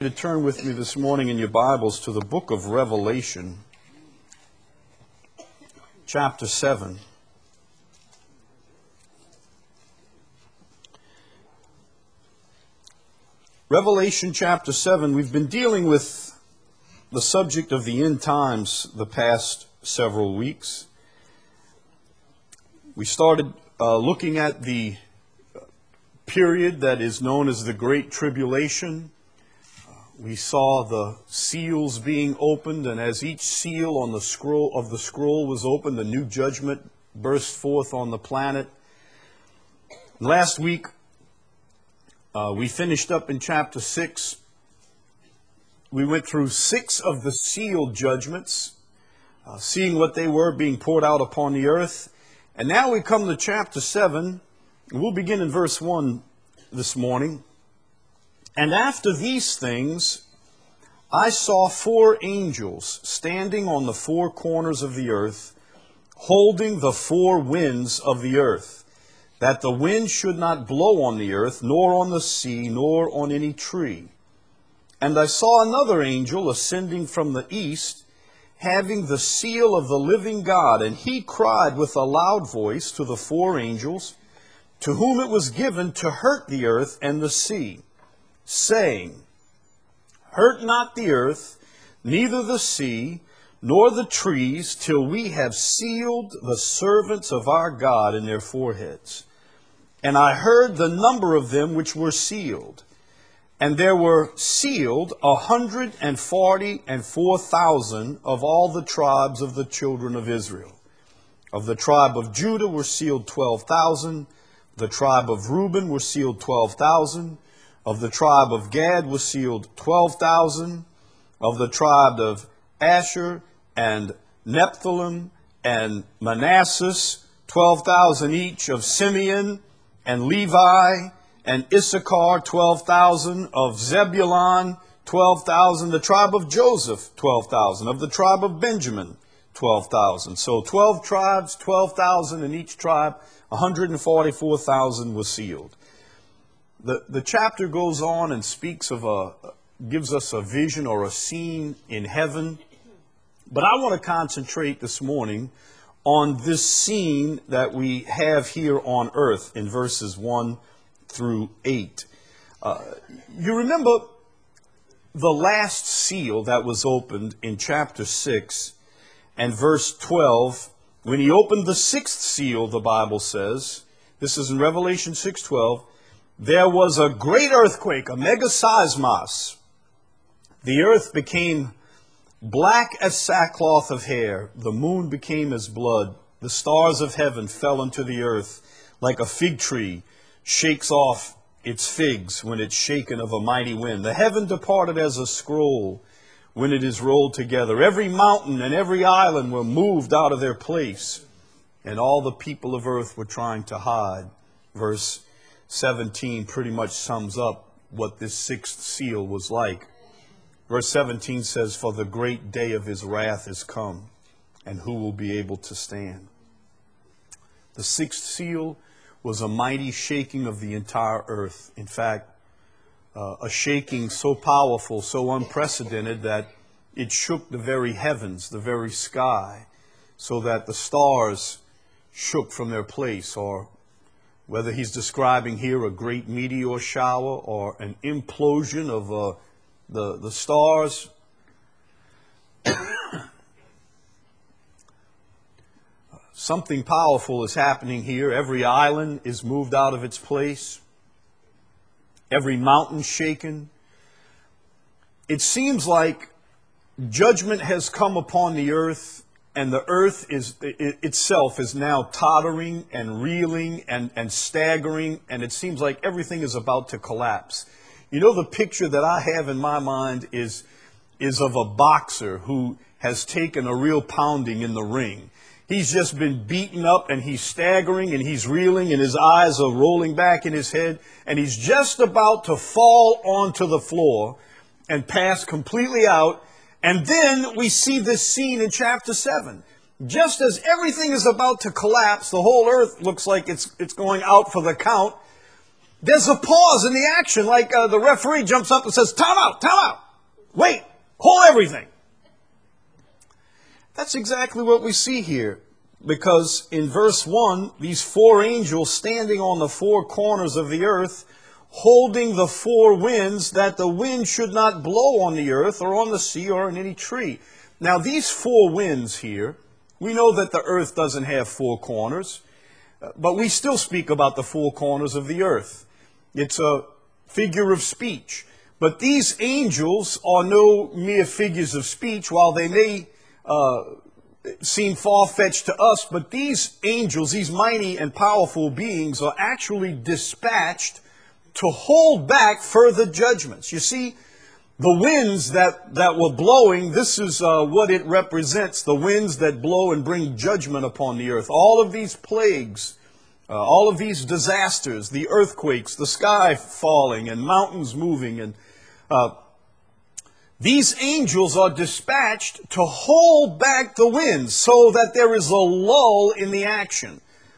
To turn with me this morning in your Bibles to the book of Revelation, chapter 7. Revelation chapter 7, we've been dealing with the subject of the end times the past several weeks. We started looking at the period that is known as the Great Tribulation. We saw the seals being opened, and as each seal on the scroll was opened, the new judgment burst forth on the planet. Last week, we finished up in chapter 6. We went through 6 of the sealed judgments, seeing what they were being poured out upon the earth. And now we come to chapter 7. We'll begin in verse 1 this morning. And after these things, I saw 4 angels standing on the 4 corners of the earth, holding the 4 winds of the earth, that the wind should not blow on the earth, nor on the sea, nor on any tree. And I saw another angel ascending from the east, having the seal of the living God, and he cried with a loud voice to the 4 angels, to whom it was given to hurt the earth and the sea, saying, Hurt not the earth, neither the sea, nor the trees, till we have sealed the servants of our God in their foreheads. And I heard the number of them which were sealed. And there were sealed 144,000 of all the tribes of the children of Israel. Of the tribe of Judah were sealed 12,000. The tribe of Reuben were sealed 12,000. Of the tribe of Gad was sealed 12,000. Of the tribe of Asher and Nephthalim and Manasseh, 12,000 each. Of Simeon and Levi and Issachar, 12,000. Of Zebulun, 12,000. The tribe of Joseph, 12,000. Of the tribe of Benjamin, 12,000. So 12 tribes, 12,000 in each tribe, 144,000 was sealed. The chapter goes on and speaks of gives us a vision or a scene in heaven. But I want to concentrate this morning on this scene that we have here on earth in verses 1 through 8. You remember the last seal that was opened in chapter 6 and verse 12. When he opened the 6th seal, the Bible says, this is in Revelation 6:12, there was a great earthquake, a megaseismos. The earth became black as sackcloth of hair. The moon became as blood. The stars of heaven fell into the earth like a fig tree shakes off its figs when it's shaken of a mighty wind. The heaven departed as a scroll when it is rolled together. Every mountain and every island were moved out of their place, and all the people of earth were trying to hide. Verse 17 pretty much sums up what this 6th seal was like. Verse 17 says, For the great day of his wrath is come, and who will be able to stand? The 6th seal was a mighty shaking of the entire earth. In fact, a shaking so powerful, so unprecedented, that it shook the very heavens, the very sky, so that the stars shook from their place. Or whether he's describing here a great meteor shower or an implosion of the stars. Something powerful is happening here. Every island is moved out of its place. Every mountain shaken. It seems like judgment has come upon the earth, and the earth itself is now tottering and reeling and staggering, and it seems like everything is about to collapse. You know, the picture that I have in my mind is of a boxer who has taken a real pounding in the ring. He's just been beaten up, and he's staggering, and he's reeling, and his eyes are rolling back in his head, and he's just about to fall onto the floor and pass completely out. And then we see this scene in chapter 7. Just as everything is about to collapse, the whole earth looks like it's going out for the count, there's a pause in the action, like the referee jumps up and says, time out, wait, hold everything. That's exactly what we see here, because in verse 1, these four angels standing on the four corners of the earth, holding the four winds, that the wind should not blow on the earth or on the sea or in any tree. Now these four winds here, we know that the earth doesn't have four corners, but we still speak about the four corners of the earth. It's a figure of speech. But these angels are no mere figures of speech, while they may seem far-fetched to us, but these angels, these mighty and powerful beings, are actually dispatched to hold back further judgments. You see, the winds that were blowing, this is what it represents, the winds that blow and bring judgment upon the earth. All of these plagues, all of these disasters, the earthquakes, the sky falling and mountains moving, and these angels are dispatched to hold back the winds so that there is a lull in the action.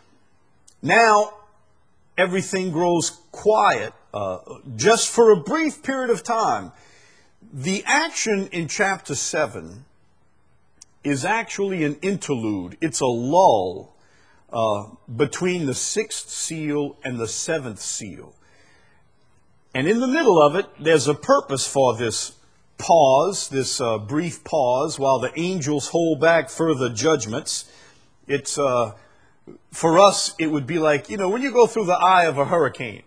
Now, everything grows quiet, just for a brief period of time. The action in chapter 7 is actually an interlude. It's a lull between the sixth seal and the seventh seal. And in the middle of it, there's a purpose for this pause, this brief pause, while the angels hold back further judgments. It's, for us, it would be like, when you go through the eye of a hurricane.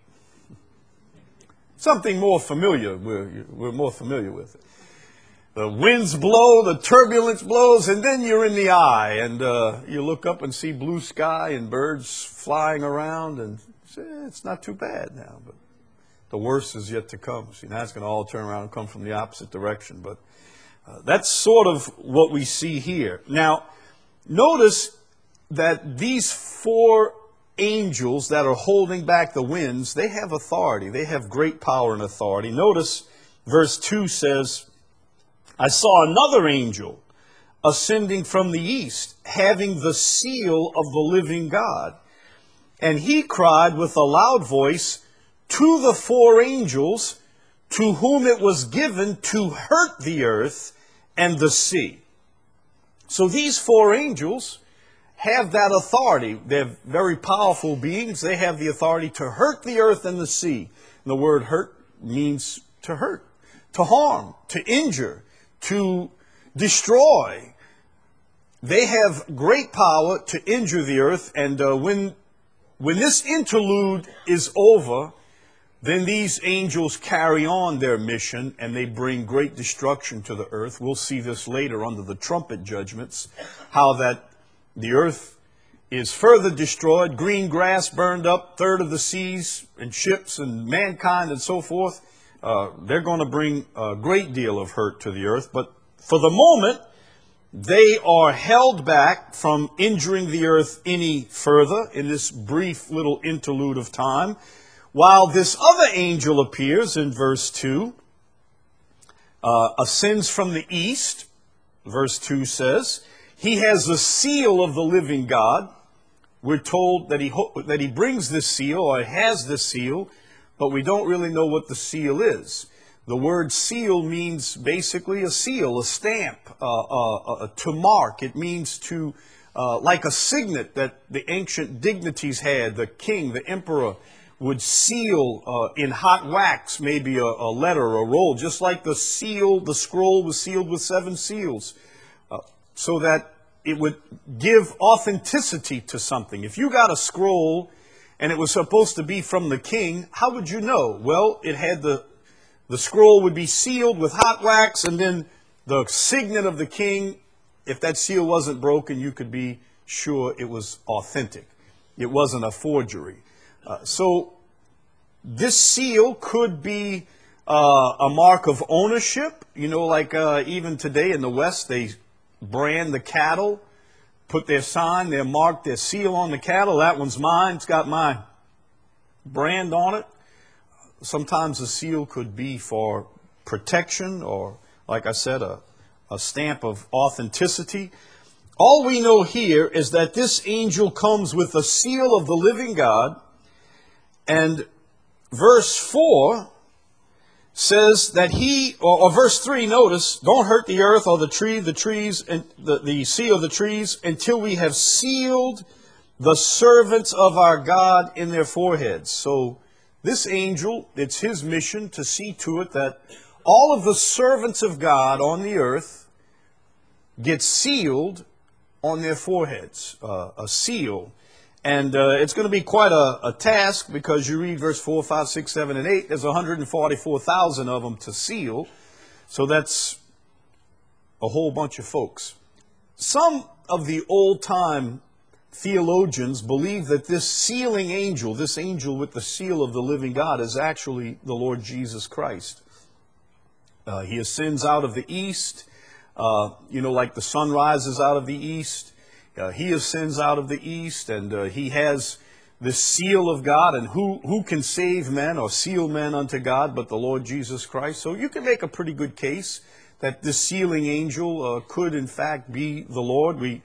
Something more familiar, we're more familiar with it. The winds blow, the turbulence blows, and then you're in the eye, and you look up and see blue sky and birds flying around, and it's not too bad now, but the worst is yet to come. See, now it's going to all turn around and come from the opposite direction, but that's sort of what we see here. Now, notice that these four angels that are holding back the winds, they have authority. They have great power and authority. Notice verse 2 says, I saw another angel ascending from the east, having the seal of the living God. And he cried with a loud voice to the four angels to whom it was given to hurt the earth and the sea. So these four angels have that authority. They're very powerful beings. They have the authority to hurt the earth and the sea. And the word hurt means to hurt, to harm, to injure, to destroy. They have great power to injure the earth. And when this interlude is over, then these angels carry on their mission and they bring great destruction to the earth. We'll see this later under the trumpet judgments, how that the earth is further destroyed, green grass burned up, third of the seas and ships and mankind and so forth. They're going to bring a great deal of hurt to the earth. But for the moment, they are held back from injuring the earth any further in this brief little interlude of time, while this other angel appears in verse 2, ascends from the east. Verse 2 says, he has the seal of the living God. We're told that he brings this seal, or has this seal, but we don't really know what the seal is. The word seal means basically a seal, a stamp, to mark. It means to, like a signet that the ancient dignities had, the king, the emperor, would seal in hot wax, maybe a letter, a roll, just like the seal, the scroll was sealed with 7 seals, so that it would give authenticity to something. If you got a scroll and it was supposed to be from the king, how would you know? Well, it had the scroll would be sealed with hot wax, and then the signet of the king, if that seal wasn't broken, you could be sure it was authentic. It wasn't a forgery. So this seal could be a mark of ownership. Like even today in the West, they brand the cattle, put their sign, their mark, their seal on the cattle. That one's mine. It's got my brand on it. Sometimes a seal could be for protection or, like I said, a stamp of authenticity. All we know here is that this angel comes with a seal of the living God, and verse 4 says that or verse 3, notice, don't hurt the earth or the trees, and the sea or the trees, until we have sealed the servants of our God in their foreheads. So this angel, it's his mission to see to it that all of the servants of God on the earth get sealed on their foreheads, a seal. And it's going to be quite a task, because you read verse 4, 5, 6, 7, and 8. There's 144,000 of them to seal. So that's a whole bunch of folks. Some of the old-time theologians believe that this sealing angel, this angel with the seal of the living God, is actually the Lord Jesus Christ. He ascends out of the east, like the sun rises out of the east. He ascends out of the east, and he has the seal of God. And who can save men or seal men unto God but the Lord Jesus Christ? So you can make a pretty good case that this sealing angel could in fact be the Lord. We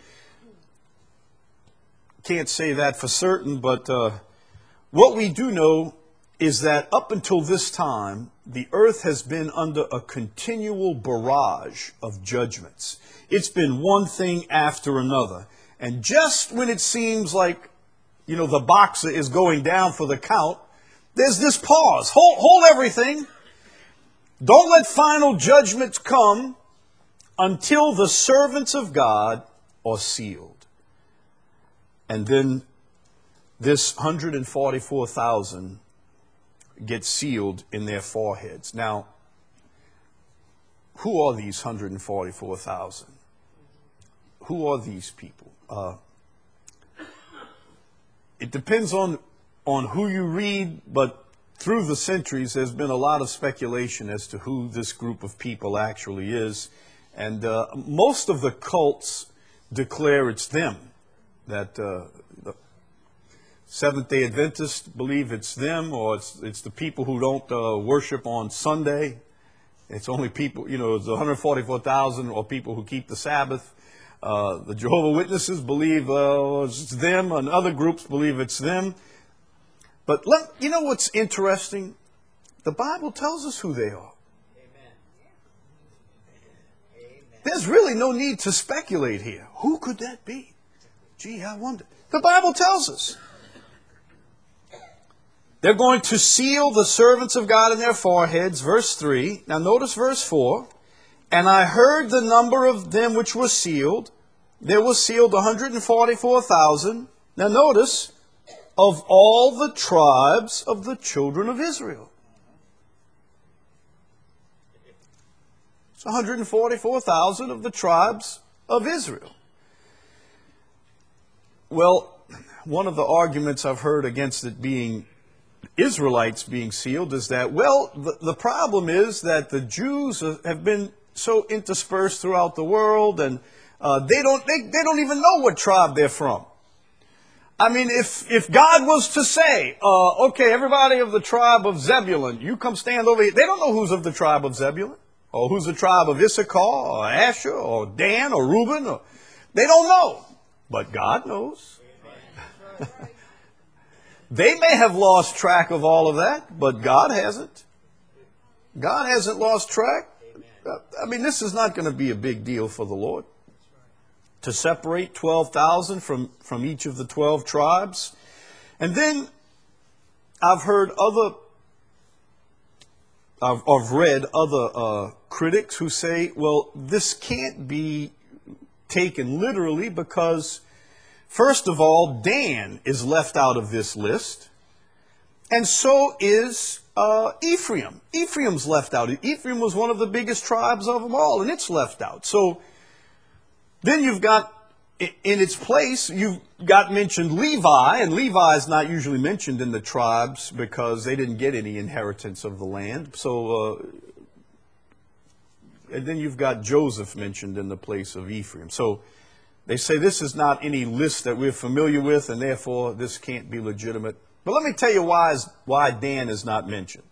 can't say that for certain, but what we do know is that up until this time, the earth has been under a continual barrage of judgments. It's been one thing after another. And just when it seems like, the boxer is going down for the count, there's this pause. Hold everything. Don't let final judgments come until the servants of God are sealed. And then this 144,000 get sealed in their foreheads. Now, who are these 144,000? Who are these people? It depends on who you read, but through the centuries, there's been a lot of speculation as to who this group of people actually is. And most of the cults declare it's them, that the Seventh-day Adventists believe it's them, or it's the people who don't worship on Sunday. It's only people, it's 144,000 or people who keep the Sabbath. The Jehovah's Witnesses believe it's them, and other groups believe it's them. But what's interesting? The Bible tells us who they are. Amen. There's really no need to speculate here. Who could that be? Gee, I wonder. The Bible tells us. They're going to seal the servants of God in their foreheads, verse 3. Now notice verse 4. And I heard the number of them which were sealed. There was sealed 144,000. Now notice, of all the tribes of the children of Israel. It's 144,000 of the tribes of Israel. Well, one of the arguments I've heard against it being Israelites being sealed is that, the problem is that the Jews have been so interspersed throughout the world, and they don't even know what tribe they're from. I mean, if God was to say, okay, everybody of the tribe of Zebulun, you come stand over here. They don't know who's of the tribe of Zebulun, or who's the tribe of Issachar, or Asher, or Dan, or Reuben. They don't know, but God knows. They may have lost track of all of that, but God hasn't. God hasn't lost track. I mean, this is not going to be a big deal for the Lord to separate 12,000 from each of the 12 tribes. And then I've read other critics who say, well, this can't be taken literally because, first of all, Dan is left out of this list, and so is Ephraim. Ephraim's left out. Ephraim was one of the biggest tribes of them all, and it's left out. So then you've got, in its place, you've got mentioned Levi, and Levi is not usually mentioned in the tribes because they didn't get any inheritance of the land. So, and then you've got Joseph mentioned in the place of Ephraim. So they say this is not any list that we're familiar with, and therefore this can't be legitimate. But let me tell you why Dan is not mentioned.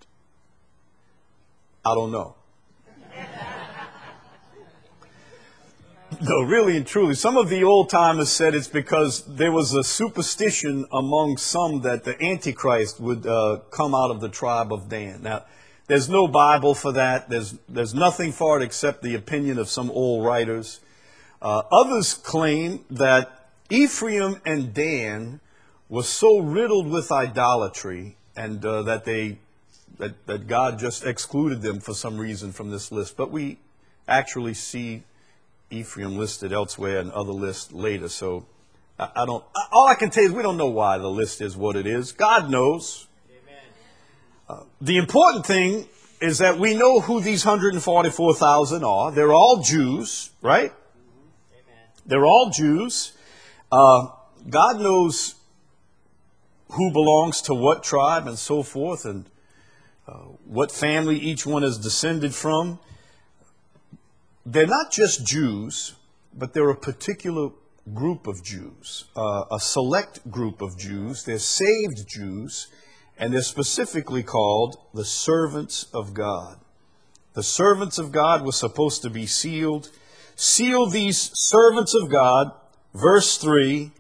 I don't know. No, really and truly. Some of the old timers said it's because there was a superstition among some that the Antichrist would come out of the tribe of Dan. Now, there's no Bible for that. There's nothing for it except the opinion of some old writers. Others claim that Ephraim and Dan were so riddled with idolatry and that God just excluded them for some reason from this list. But we actually see Ephraim listed elsewhere and other lists later. So I don't. All I can tell you is we don't know why the list is what it is. God knows. The important thing is that we know who these 144,000 are. They're all Jews, right? They're all Jews. God knows who belongs to what tribe and so forth, and what family each one is descended from. They're not just Jews, but they're a particular group of Jews, a select group of Jews. They're saved Jews, and they're specifically called the servants of God. The servants of God were supposed to be sealed. Seal these servants of God, verse 3,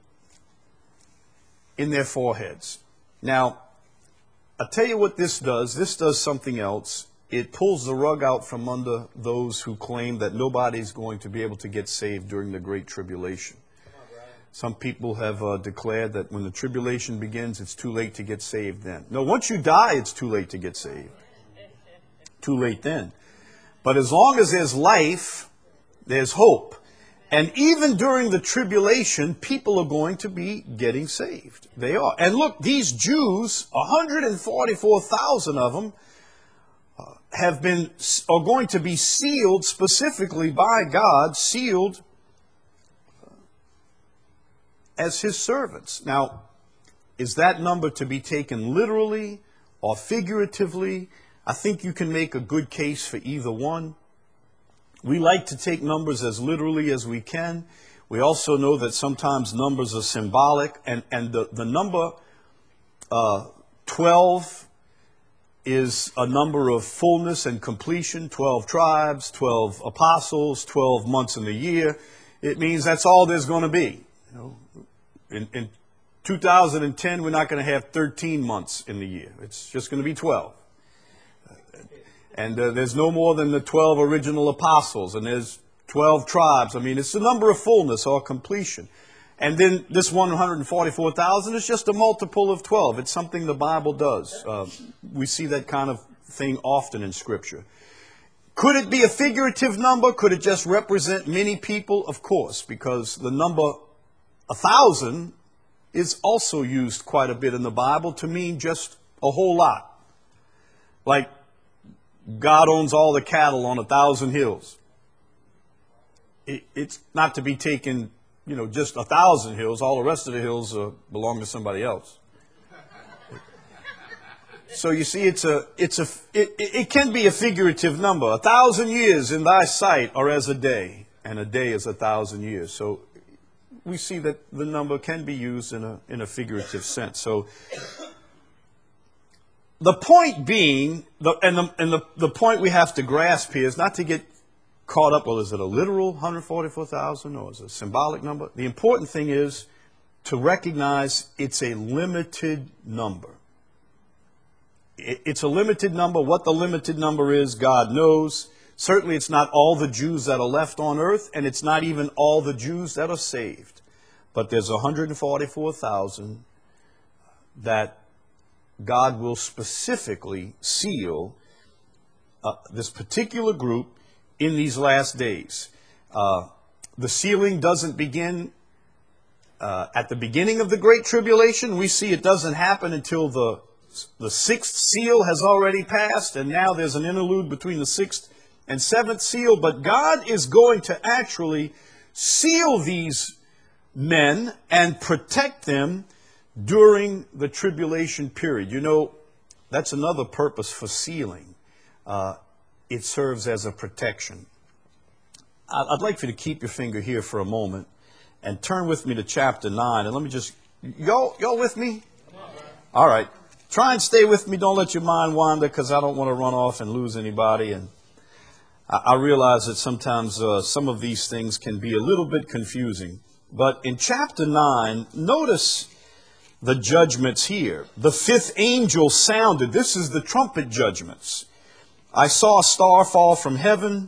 in their foreheads. Now, I'll tell you what this does. This does something else. It pulls the rug out from under those who claim that nobody's going to be able to get saved during the Great Tribulation. Some people have declared that when the tribulation begins, it's too late to get saved then. No, once you die, it's too late to get saved. Too late then. But as long as there's life, there's hope. And even during the tribulation, people are going to be getting saved. They are. And look, these Jews, 144,000 of them, are going to be sealed specifically by God, sealed as his servants. Now, is that number to be taken literally or figuratively? I think you can make a good case for either one. We like to take numbers as literally as we can. We also know that sometimes numbers are symbolic, and the number 12 is a number of fullness and completion. 12 tribes, 12 apostles, 12 months in the year. It means that's all there's going to be. You know, in 2010, we're not going to have 13 months in the year. It's just going to be 12. And there's no more than the 12 original apostles, and there's 12 tribes. I mean, it's the number of fullness or completion. And then this 144,000 is just a multiple of 12. It's something the Bible does. We see that kind of thing often in Scripture. Could it be a figurative number? Could it just represent many people? Of course, because the number 1,000 is also used quite a bit in the Bible to mean just a whole lot. Like, God owns all the cattle on 1,000 hills. It's not to be taken, you know, just 1,000 hills. All the rest of the hills belong to somebody else. So you see, it can be a figurative number. 1,000 years in thy sight are as a day, and a day is 1,000 years. So we see that the number can be used in a figurative sense. So the point being, the point we have to grasp here is not to get caught up, well, is it a literal 144,000 or is it a symbolic number? The important thing is to recognize it's a limited number. It's a limited number. What the limited number is, God knows. Certainly it's not all the Jews that are left on earth, and it's not even all the Jews that are saved. But there's 144,000 that God will specifically seal this particular group in these last days. The sealing doesn't begin at the beginning of the Great Tribulation. We see it doesn't happen until the sixth seal has already passed, and now there's an interlude between the sixth and seventh seal. But God is going to actually seal these men and protect them during the tribulation period. You know, that's another purpose for sealing. It serves as a protection. I'd like for you to keep your finger here for a moment and turn with me to chapter 9. And let me just, y'all with me? All right. Try and stay with me. Don't let your mind wander, because I don't want to run off and lose anybody. And I realize that sometimes some of these things can be a little bit confusing. But in chapter 9, notice the judgments here. The fifth angel sounded. This is the trumpet judgments. I saw a star fall from heaven.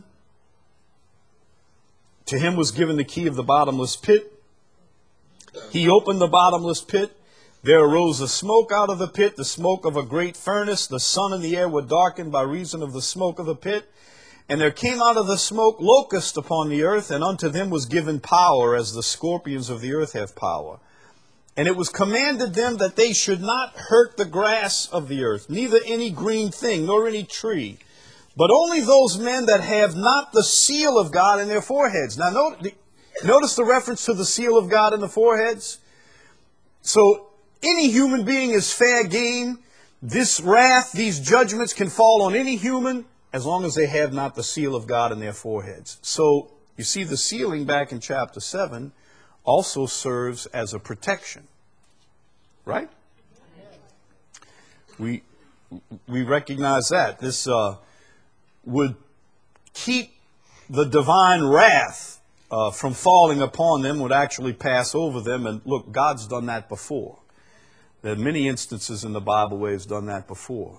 To him was given the key of the bottomless pit. He opened the bottomless pit. There arose a smoke out of the pit, the smoke of a great furnace. The sun and the air were darkened by reason of the smoke of the pit. And there came out of the smoke locusts upon the earth, and unto them was given power, as the scorpions of the earth have power. And it was commanded them that they should not hurt the grass of the earth, neither any green thing, nor any tree, but only those men that have not the seal of God in their foreheads. Now notice the reference to the seal of God in the foreheads. So any human being is fair game. This wrath, these judgments can fall on any human as long as they have not the seal of God in their foreheads. So you see the sealing back in chapter 7 also serves as a protection. Right? We recognize that. This would keep the divine wrath from falling upon them, would actually pass over them. And look, God's done that before. There are many instances in the Bible where He's done that before.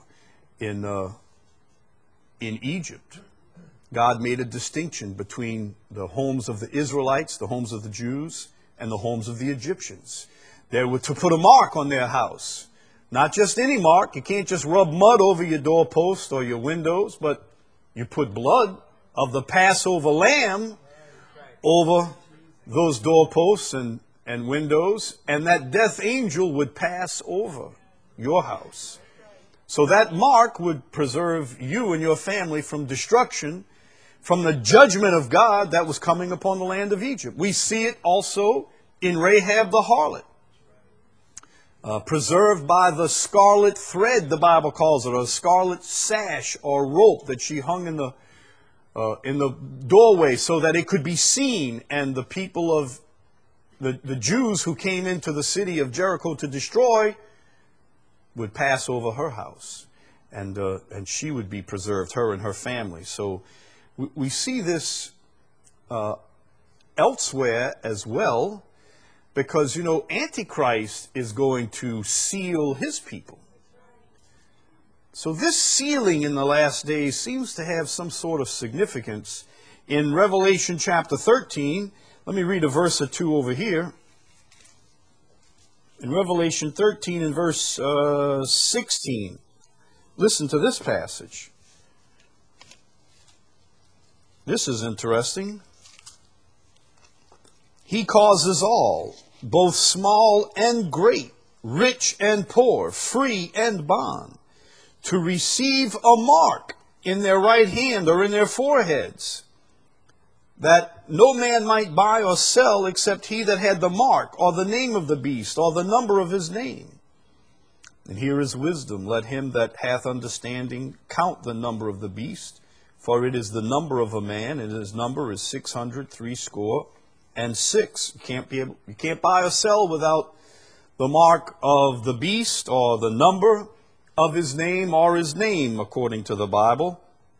In Egypt, God made a distinction between the homes of the Israelites, the homes of the Jews, and the homes of the Egyptians. They were to put a mark on their house. Not just any mark. You can't just rub mud over your doorpost or your windows, but you put blood of the Passover lamb over those doorposts and windows, and that death angel would pass over your house. So that mark would preserve you and your family from destruction, from the judgment of God that was coming upon the land of Egypt. We see it also in Rahab the harlot. Preserved by the scarlet thread, the Bible calls it, or scarlet sash or rope that she hung in the doorway so that it could be seen, and the people of the Jews who came into the city of Jericho to destroy would pass over her house, and she would be preserved, her and her family. So we see this elsewhere as well, because, Antichrist is going to seal his people. So this sealing in the last days seems to have some sort of significance. In Revelation chapter 13, let me read a verse or two over here. In Revelation 13 and verse 16, listen to this passage. This is interesting. He causes all, both small and great, rich and poor, free and bond, to receive a mark in their right hand or in their foreheads, that no man might buy or sell except he that had the mark, or the name of the beast, or the number of his name. And here is wisdom. Let him that hath understanding count the number of the beast, for it is the number of a man, and his number is 666. You can't buy or sell without the mark of the beast, or the number of his name, or his name, according to the Bible.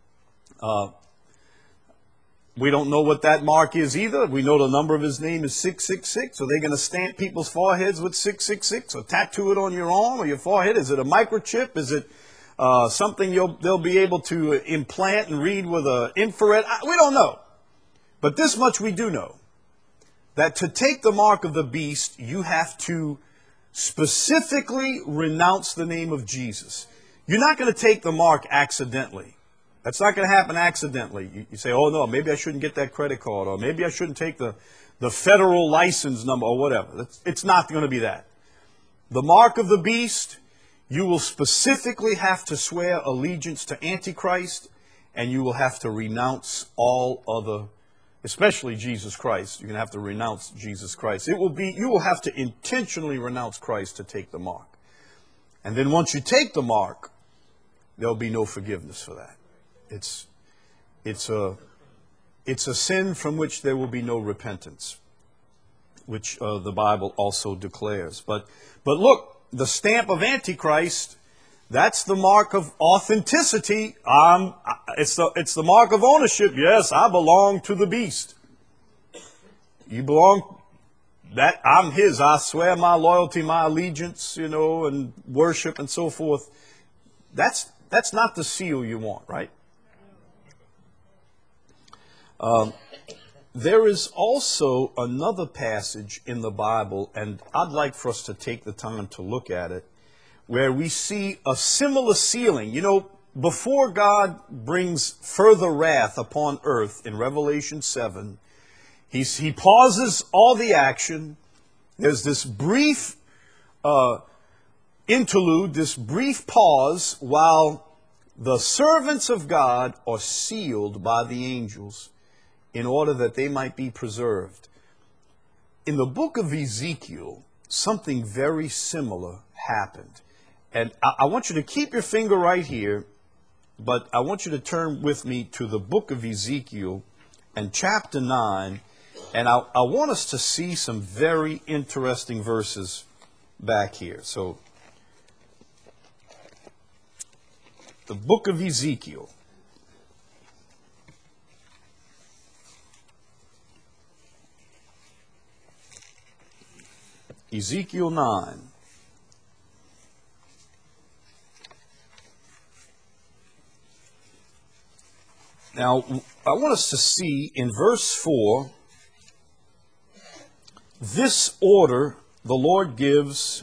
We don't know what that mark is either. We know the number of his name is 666. Are they going to stamp people's foreheads with 666 or tattoo it on your arm or your forehead? Is it a microchip? Is it something they'll be able to implant and read with an infrared? We don't know. But this much we do know, that to take the mark of the beast, you have to specifically renounce the name of Jesus. You're not going to take the mark accidentally. That's not going to happen accidentally. You say, oh no, maybe I shouldn't get that credit card, or maybe I shouldn't take the federal license number, or whatever. It's not going to be that. The mark of the beast, you will specifically have to swear allegiance to Antichrist, and you will have to renounce all other, especially Jesus Christ. You're going to have to renounce Jesus Christ. You will have to intentionally renounce Christ to take the mark. And then once you take the mark, there'll be no forgiveness for that. It's a sin from which there will be no repentance, which the Bible also declares. But look, the stamp of Antichrist, that's the mark of authenticity. it's the mark of ownership. Yes, I belong to the beast. You belong, that I'm his. I swear my loyalty, my allegiance, and worship and so forth. That's not the seal you want, right? There is also another passage in the Bible, and I'd like for us to take the time to look at it, where we see a similar sealing. Before God brings further wrath upon earth in Revelation 7, he pauses all the action. There's this brief interlude, this brief pause, while the servants of God are sealed by the angels in order that they might be preserved. In the book of Ezekiel, something very similar happened. And I want you to keep your finger right here, but I want you to turn with me to the book of Ezekiel and chapter 9. And I want us to see some very interesting verses back here. So, the book of Ezekiel. Ezekiel 9. Now, I want us to see in verse 4, this order the Lord gives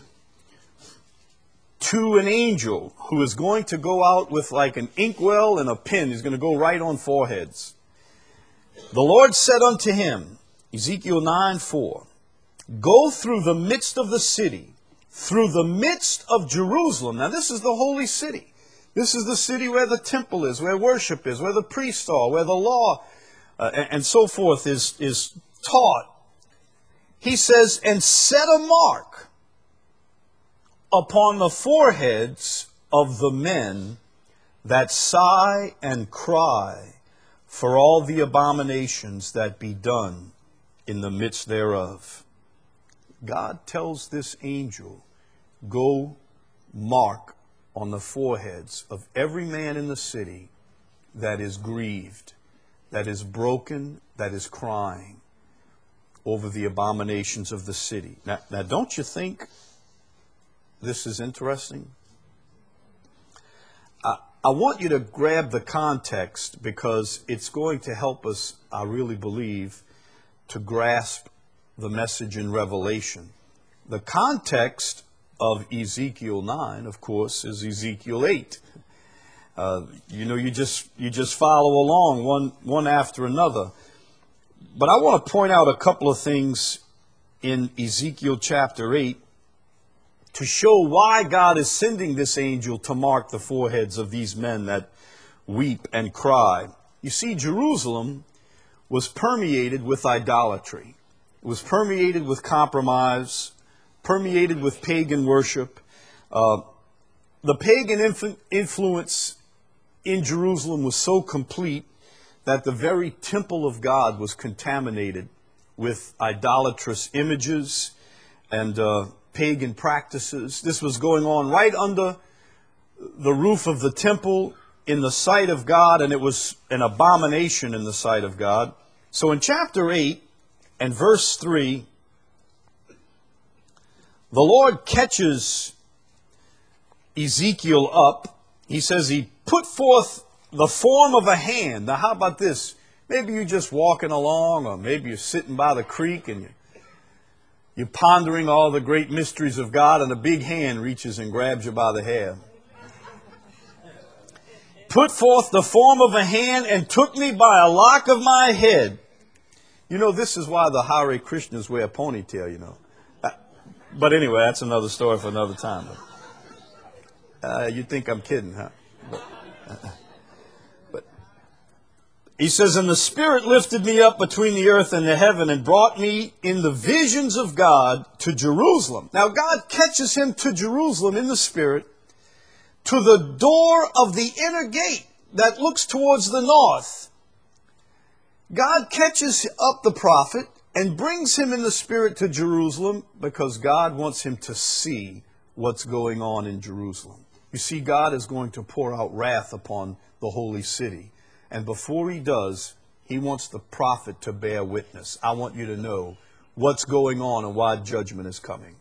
to an angel who is going to go out with like an inkwell and a pin. He's going to go right on foreheads. The Lord said unto him, Ezekiel 9:4, go through the midst of the city, through the midst of Jerusalem. Now this is the holy city. This is the city where the temple is, where worship is, where the priests are, where the law and so forth is taught. He says, and set a mark upon the foreheads of the men that sigh and cry for all the abominations that be done in the midst thereof. God tells this angel, go mark on the foreheads of every man in the city that is grieved, that is broken, that is crying over the abominations of the city. Now don't you think this is interesting? I want you to grab the context because it's going to help us, I really believe, to grasp the message in Revelation. The context of Ezekiel 9, of course, is Ezekiel 8. You just follow along one after another. But I want to point out a couple of things in Ezekiel chapter 8 to show why God is sending this angel to mark the foreheads of these men that weep and cry. You see, Jerusalem was permeated with idolatry. It was permeated with compromise, permeated with pagan worship. The pagan influence in Jerusalem was so complete that the very temple of God was contaminated with idolatrous images and pagan practices. This was going on right under the roof of the temple in the sight of God, and it was an abomination in the sight of God. So in chapter 8 and verse 3, the Lord catches Ezekiel up. He says he put forth the form of a hand. Now, how about this? Maybe you're just walking along, or maybe you're sitting by the creek and you're pondering all the great mysteries of God, and a big hand reaches and grabs you by the hair. Put forth the form of a hand and took me by a lock of my head. This is why the Hare Krishnas wear a ponytail, But anyway, that's another story for another time. You'd think I'm kidding, huh? But he says, and the Spirit lifted me up between the earth and the heaven and brought me in the visions of God to Jerusalem. Now God catches him to Jerusalem in the Spirit, to the door of the inner gate that looks towards the north. God catches up the prophet and brings him in the Spirit to Jerusalem because God wants him to see what's going on in Jerusalem. You see, God is going to pour out wrath upon the holy city. And before he does, he wants the prophet to bear witness. I want you to know what's going on and why judgment is coming.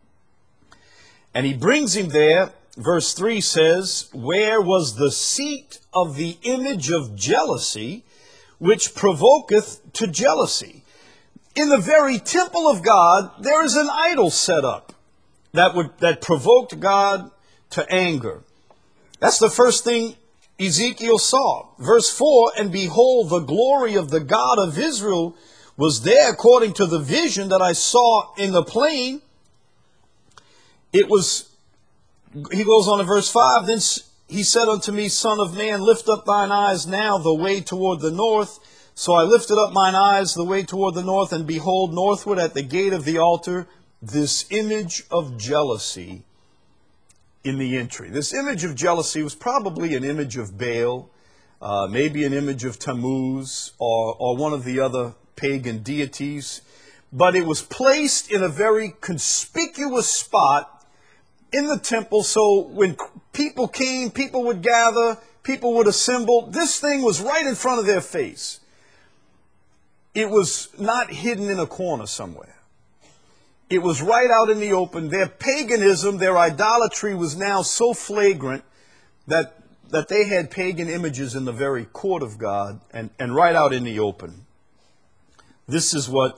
And he brings him there. Verse 3 says, where was the seat of the image of jealousy, which provoketh to jealousy? In the very temple of God, there is an idol set up that provoked God to anger. That's the first thing Ezekiel saw. Verse 4, and behold, the glory of the God of Israel was there according to the vision that I saw in the plain. It was, he goes on to verse 5, then he said unto me, Son of man, lift up thine eyes now the way toward the north. So I lifted up mine eyes the way toward the north, and behold, northward at the gate of the altar, this image of jealousy in the entry. This image of jealousy was probably an image of Baal, maybe an image of Tammuz, or one of the other pagan deities. But it was placed in a very conspicuous spot in the temple, so when people came, people would gather, people would assemble. This thing was right in front of their face. It was not hidden in a corner somewhere. It was right out in the open. Their paganism, their idolatry was now so flagrant that they had pagan images in the very court of God and right out in the open. This is what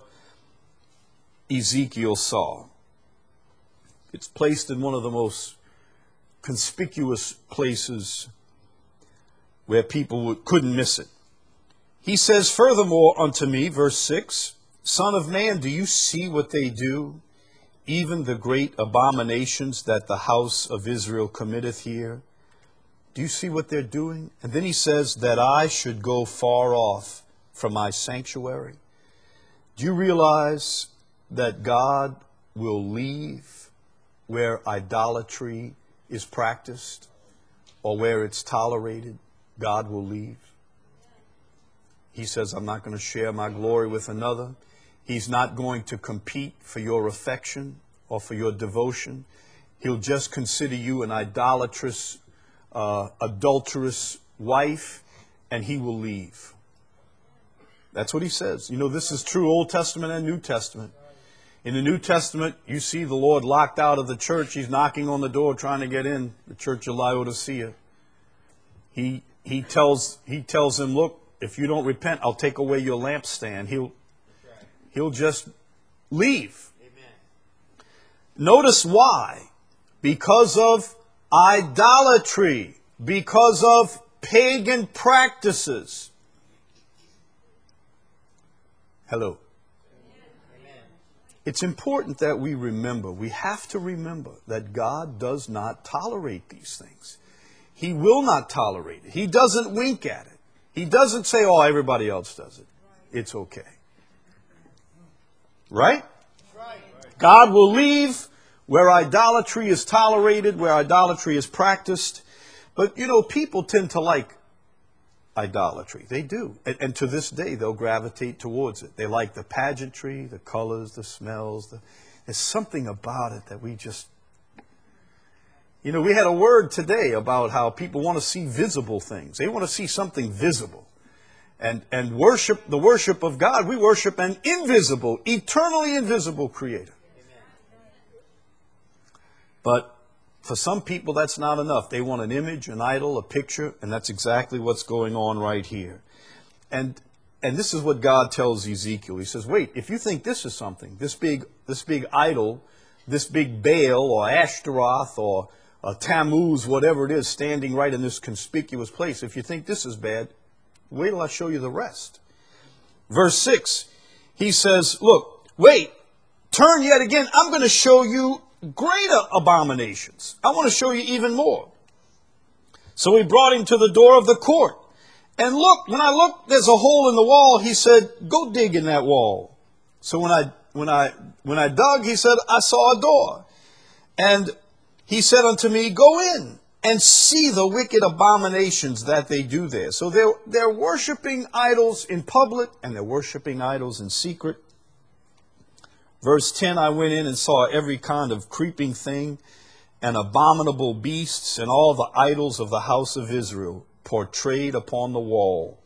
Ezekiel saw. It's placed in one of the most conspicuous places where people couldn't miss it. He says, furthermore unto me, verse 6, Son of man, do you see what they do? Even the great abominations that the house of Israel committeth here. Do you see what they're doing? And then he says, that I should go far off from my sanctuary. Do you realize that God will leave where idolatry is practiced or where it's tolerated? God will leave. He says, I'm not going to share my glory with another. He's not going to compete for your affection or for your devotion. He'll just consider you an idolatrous, adulterous wife, and he will leave. That's what he says. You know, this is true Old Testament and New Testament. In the New Testament, you see the Lord locked out of the church. He's knocking on the door trying to get in, the church of Laodicea. He tells him, look, if you don't repent, I'll take away your lampstand. He'll just leave. Amen. Notice why. Because of idolatry. Because of pagan practices. Hello. Amen. It's important that we remember. We have to remember that God does not tolerate these things. He will not tolerate it. He doesn't wink at it. He doesn't say, oh, everybody else does it. It's okay. Right? God will leave where idolatry is tolerated, where idolatry is practiced. But, you know, people tend to like idolatry. They do. And to this day, they'll gravitate towards it. They like the pageantry, the colors, the smells. There's something about it that we just... You know, we had a word today about how people want to see visible things. They want to see something visible. And worship, the worship of God, we worship an invisible, eternally invisible Creator. But for some people, that's not enough. They want an image, an idol, a picture, and that's exactly what's going on right here. And this is what God tells Ezekiel. He says, wait, if you think this is something, this big idol, this big Baal or Ashtaroth or Tammuz, whatever it is, standing right in this conspicuous place. If you think this is bad, wait till I show you the rest. Verse 6, he says, look, wait, turn yet again. I'm going to show you greater abominations. I want to show you even more. So he brought him to the door of the court. And look, when I looked, there's a hole in the wall. He said, go dig in that wall. So when I dug, he said, I saw a door. And he said unto me, go in and see the wicked abominations that they do there. So they're worshiping idols in public and they're worshiping idols in secret. Verse 10, I went in and saw every kind of creeping thing and abominable beasts and all the idols of the house of Israel portrayed upon the wall.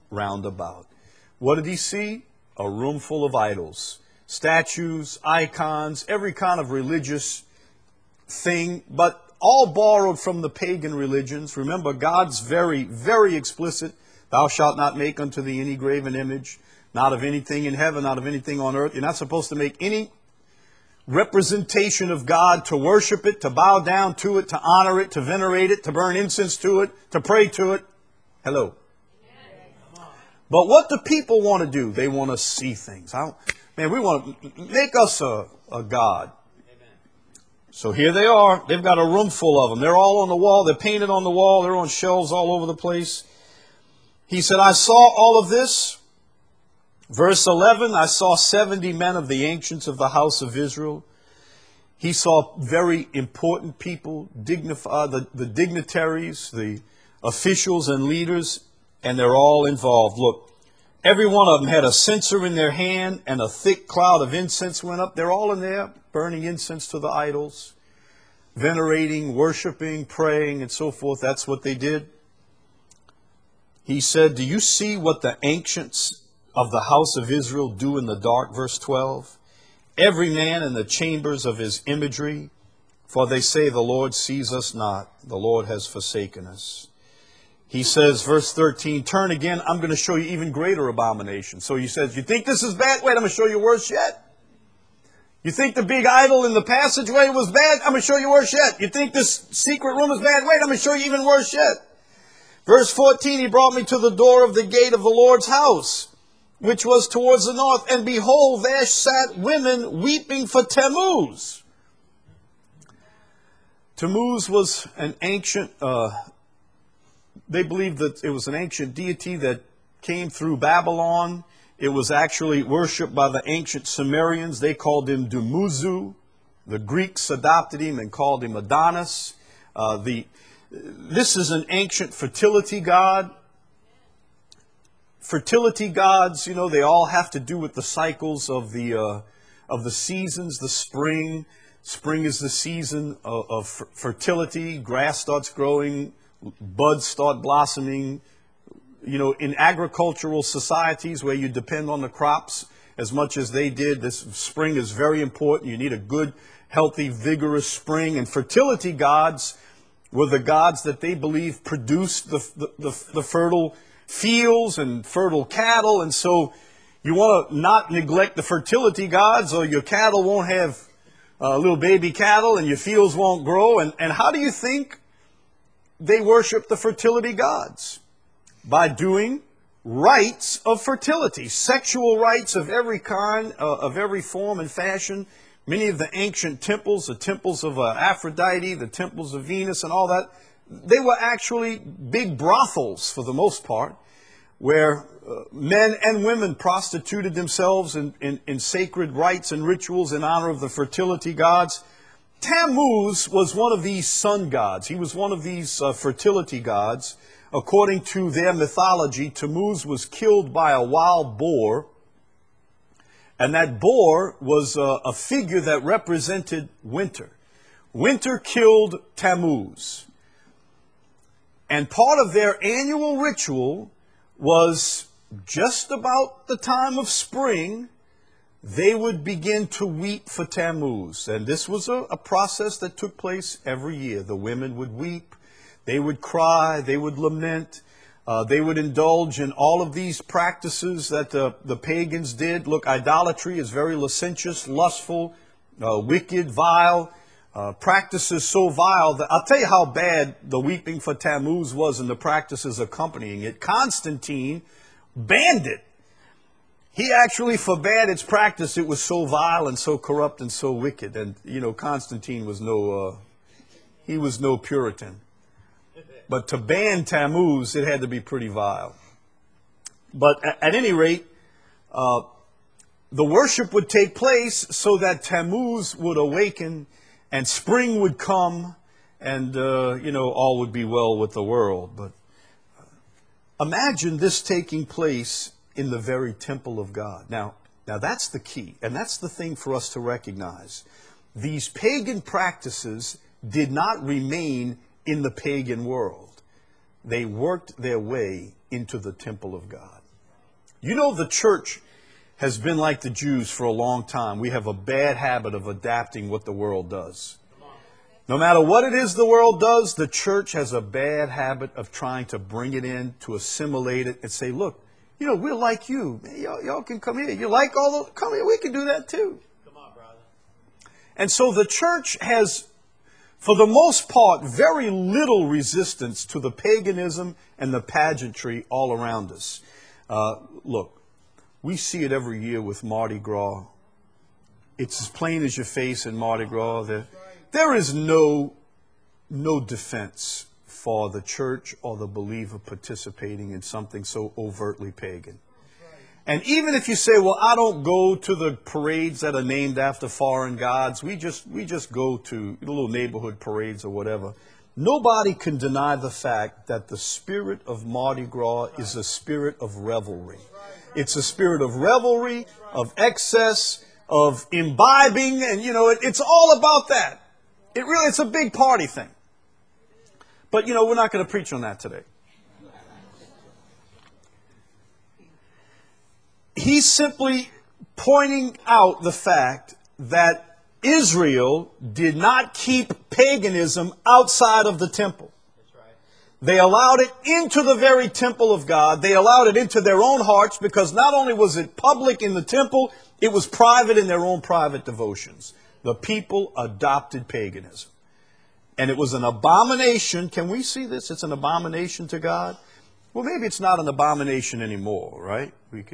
round about. What did he see? A room full of idols, statues, icons, every kind of religious thing, but all borrowed from the pagan religions. Remember, God's very, very explicit. Thou shalt not make unto thee any graven image, not of anything in heaven, not of anything on earth. You're not supposed to make any representation of God, to worship it, to bow down to it, to honor it, to venerate it, to burn incense to it, to pray to it. Hello. But what do people want to do? They want to see things. Man, we want to make us a God. So here they are. They've got a room full of them. They're all on the wall. They're painted on the wall. They're on shelves all over the place. He said, I saw all of this. Verse 11, I saw 70 men of the ancients of the house of Israel. He saw very important people, the dignitaries, the officials and leaders, and they're all involved. Look, every one of them had a censer in their hand, and a thick cloud of incense went up. They're all in there, burning incense to the idols, venerating, worshiping, praying, and so forth. That's what they did. He said, do you see what the ancients of the house of Israel do in the dark? Verse 12. Every man in the chambers of his imagery, for they say the Lord sees us not, the Lord has forsaken us. He says, verse 13, turn again, I'm going to show you even greater abomination. So he says, you think this is bad? Wait, I'm going to show you worse yet. You think the big idol in the passageway was bad? I'm going to show you worse yet. You think this secret room is bad? Wait, I'm going to show you even worse yet. Verse 14, he brought me to the door of the gate of the Lord's house, which was towards the north. And behold, there sat women weeping for Tammuz. Tammuz was an ancient, they believed that it was an ancient deity that came through Babylon. It was actually worshipped by the ancient Sumerians. They called him Dumuzu. The Greeks adopted him and called him Adonis. This is an ancient fertility god. Fertility gods, you know, they all have to do with the cycles of the seasons. The spring is the season of fertility. Grass starts growing, buds start blossoming. You know, in agricultural societies where you depend on the crops as much as they did, this spring is very important. You need a good, healthy, vigorous spring. And fertility gods were the gods that they believed produced the fertile fields and fertile cattle. And so you want to not neglect the fertility gods, or your cattle won't have little baby cattle and your fields won't grow. And how do you think they worship the fertility gods? By doing rites of fertility, sexual rites of every kind, of every form and fashion. Many of the ancient temples, the temples of Aphrodite, the temples of Venus and all that, they were actually big brothels for the most part, where men and women prostituted themselves in sacred rites and rituals in honor of the fertility gods. Tammuz was one of these sun gods. He was one of these fertility gods. According to their mythology, Tammuz was killed by a wild boar. And that boar was a figure that represented winter. Winter killed Tammuz. And part of their annual ritual was just about the time of spring, they would begin to weep for Tammuz. And this was a process that took place every year. The women would weep, they would cry, they would lament. They would indulge in all of these practices that the pagans did. Look, idolatry is very licentious, lustful, wicked, vile. Practices so vile that I'll tell you how bad the weeping for Tammuz was and the practices accompanying it. Constantine banned it. He actually forbade its practice. It was so vile and so corrupt and so wicked. And, you know, Constantine was no Puritan. But to ban Tammuz, it had to be pretty vile. But at any rate, the worship would take place so that Tammuz would awaken and spring would come and, all would be well with the world. But imagine this taking place in the very temple of God. Now that's the key, and that's the thing for us to recognize. These pagan practices did not remain in the pagan world. They worked their way into the temple of God. You know, the church has been like the Jews for a long time. We have a bad habit of adapting what the world does. No matter what it is the world does, the church has a bad habit of trying to bring it in, to assimilate it, and say, look, you know, we're like you. Y'all can come here. You like all the, come here, we can do that too. Come on, brother. And so the church has, for the most part, very little resistance to the paganism and the pageantry all around us. Look, we see it every year with Mardi Gras. It's as plain as your face in Mardi Gras. There is no defense for the church or the believer participating in something so overtly pagan. And even if you say, well, I don't go to the parades that are named after foreign gods, we just go to little neighborhood parades or whatever. Nobody can deny the fact that the spirit of Mardi Gras is a spirit of revelry. It's a spirit of revelry, of excess, of imbibing, and you know, it's all about that. It's a big party thing. But you know, we're not going to preach on that today. He's simply pointing out the fact that Israel did not keep paganism outside of the temple. They allowed it into the very temple of God. They allowed it into their own hearts because not only was it public in the temple, it was private in their own private devotions. The people adopted paganism. And it was an abomination. Can we see this? It's an abomination to God. Well, maybe it's not an abomination anymore, right?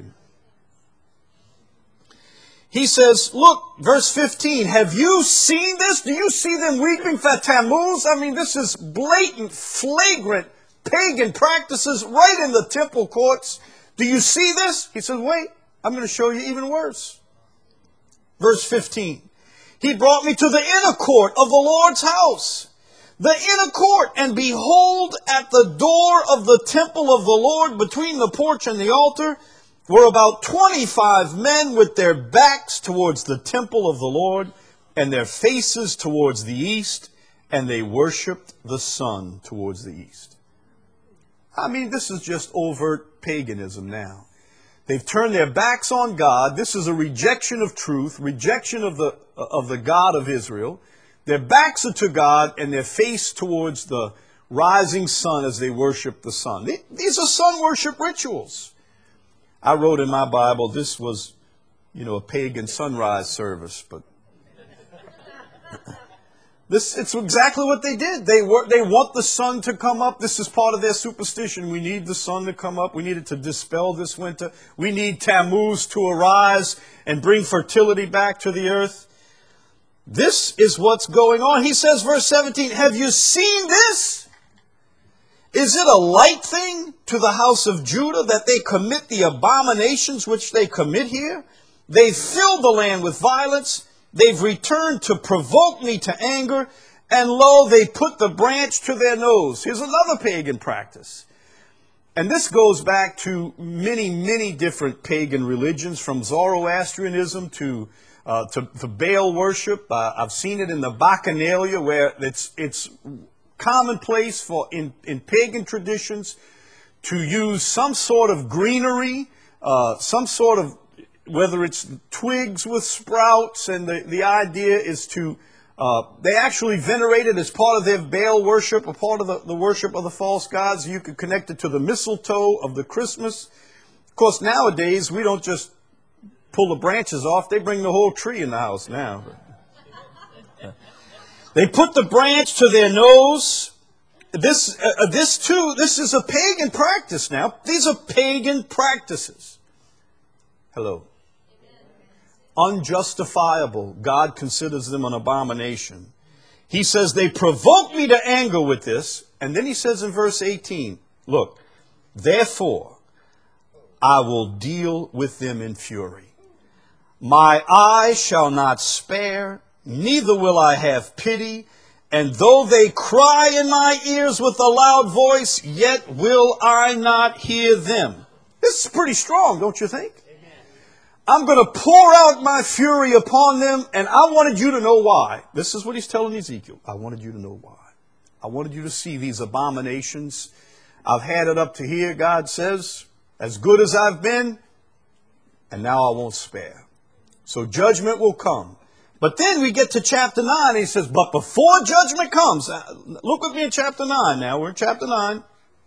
He says, look, verse 15, have you seen this? Do you see them weeping for Tammuz? I mean, this is blatant, flagrant pagan practices right in the temple courts. Do you see this? He says, wait, I'm going to show you even worse. Verse 15, he brought me to the inner court of the Lord's house. The inner court, and behold, at the door of the temple of the Lord, between the porch and the altar, were about 25 men with their backs towards the temple of the Lord and their faces towards the east, and they worshipped the sun towards the east. I mean, this is just overt paganism now. They've turned their backs on God. This is a rejection of truth, rejection of the God of Israel. Their backs are to God and their face towards the rising sun as they worship the sun. These are sun worship rituals. I wrote in my Bible, this was, a pagan sunrise service, but it's exactly what they did. They want the sun to come up. This is part of their superstition. We need the sun to come up. We need it to dispel this winter. We need Tammuz to arise and bring fertility back to the earth. This is what's going on. He says, verse 17, have you seen this? Is it a light thing to the house of Judah that they commit the abominations which they commit here? They filled the land with violence. They've returned to provoke me to anger. And lo, they put the branch to their nose. Here's another pagan practice. And this goes back to many, many different pagan religions, from Zoroastrianism to Baal worship. I've seen it in the Bacchanalia, where it's commonplace for in pagan traditions to use some sort of greenery, some sort of, whether it's twigs with sprouts, and the idea is to, they actually venerate it as part of their Baal worship, a part of the worship of the false gods. You could connect it to the mistletoe of the Christmas. Of course, nowadays, we don't just pull the branches off. They bring the whole tree in the house now. They put the branch to their nose. This is a pagan practice now. These are pagan practices. Hello. Unjustifiable. God considers them an abomination. He says they provoke me to anger with this. And then he says in verse 18, look, therefore I will deal with them in fury. My eye shall not spare, neither will I have pity. And though they cry in my ears with a loud voice, yet will I not hear them. This is pretty strong, don't you think? Amen. I'm going to pour out my fury upon them, and I wanted you to know why. This is what he's telling Ezekiel. I wanted you to know why. I wanted you to see these abominations. I've had it up to here, God says. As good as I've been, and now I won't spare. So judgment will come. But then we get to chapter 9, and he says, but before judgment comes, look with me in chapter 9 now. We're in chapter 9.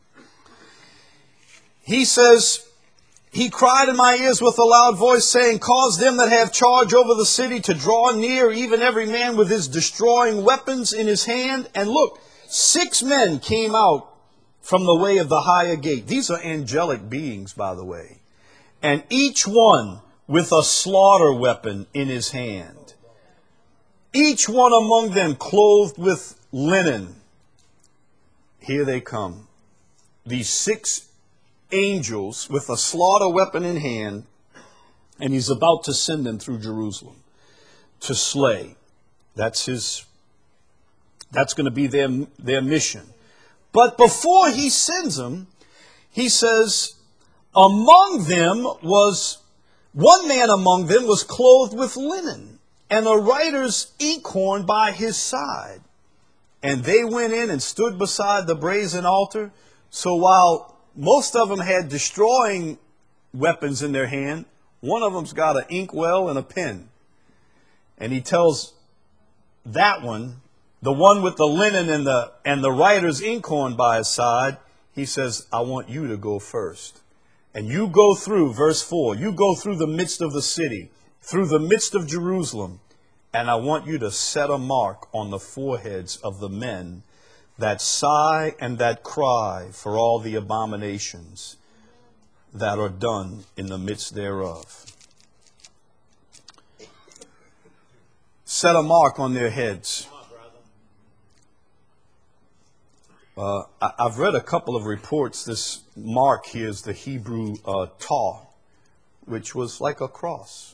He says, he cried in my ears with a loud voice, saying, cause them that have charge over the city to draw near, even every man with his destroying weapons in his hand. And look, 6 men came out from the way of the higher gate. These are angelic beings, by the way. And each one with a slaughter weapon in his hand. Each one among them clothed with linen. Here they come. These 6 angels with a slaughter weapon in hand, and he's about to send them through Jerusalem to slay. That's going to be their mission. But before he sends them, he says, among them was, one man among them was clothed with linen, and a writer's inkhorn by his side. And they went in and stood beside the brazen altar. So while most of them had destroying weapons in their hand, one of them's got an inkwell and a pen. And he tells that one, the one with the linen and the writer's inkhorn by his side, he says, I want you to go first. And you go through, verse 4, you go through the midst of the city, through the midst of Jerusalem, and I want you to set a mark on the foreheads of the men that sigh and that cry for all the abominations that are done in the midst thereof. Set a mark on their heads. I've read a couple of reports. This mark here is the Hebrew tau, which was like a cross.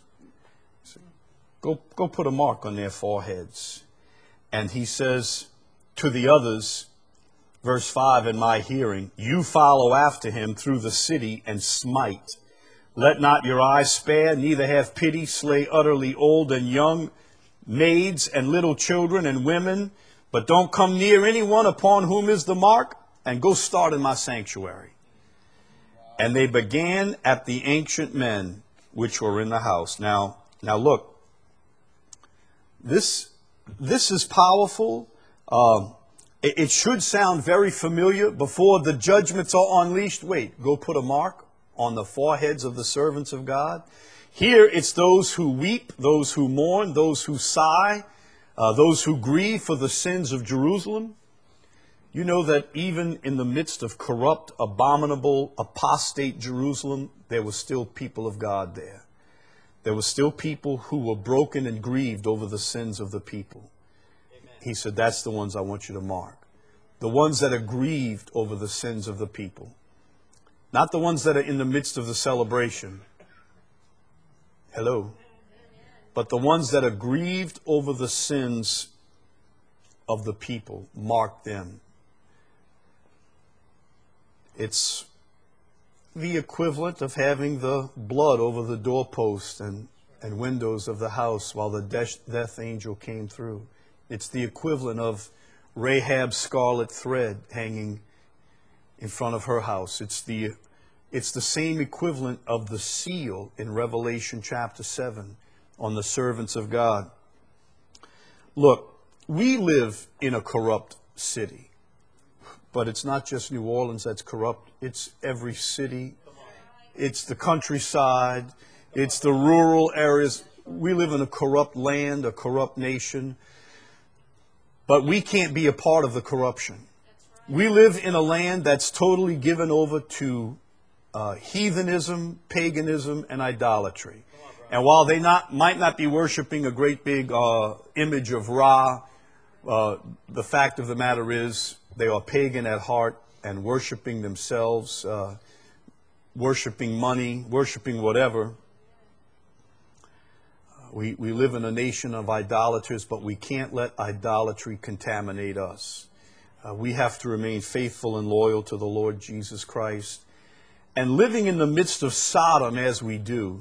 Go put a mark on their foreheads. And he says to the others, verse 5, in my hearing, you follow after him through the city and smite. Let not your eyes spare, neither have pity, slay utterly old and young, maids and little children and women, but don't come near anyone upon whom is the mark, and go start in my sanctuary. And they began at the ancient men which were in the house. Now look, this is powerful. It should sound very familiar. Before the judgments are unleashed, wait, go put a mark on the foreheads of the servants of God. Here it's those who weep, those who mourn, those who sigh, those who grieve for the sins of Jerusalem. You know that even in the midst of corrupt, abominable, apostate Jerusalem, there were still people of God there. There were still people who were broken and grieved over the sins of the people. Amen. He said, that's the ones I want you to mark. The ones that are grieved over the sins of the people. Not the ones that are in the midst of the celebration. Hello. But the ones that are grieved over the sins of the people, mark them. It's the equivalent of having the blood over the doorpost and windows of the house while the death angel came through. It's the equivalent of Rahab's scarlet thread hanging in front of her house. It's the same equivalent of the seal in Revelation chapter 7 on the servants of God. Look, we live in a corrupt city. But it's not just New Orleans that's corrupt. It's every city. It's the countryside. It's the rural areas. We live in a corrupt land, a corrupt nation. But we can't be a part of the corruption. We live in a land that's totally given over to heathenism, paganism, and idolatry. And while they might not be worshiping a great big image of Ra, the fact of the matter is, they are pagan at heart and worshiping themselves, worshiping money, worshiping whatever. We live in a nation of idolaters, but we can't let idolatry contaminate us. We have to remain faithful and loyal to the Lord Jesus Christ. And living in the midst of Sodom as we do,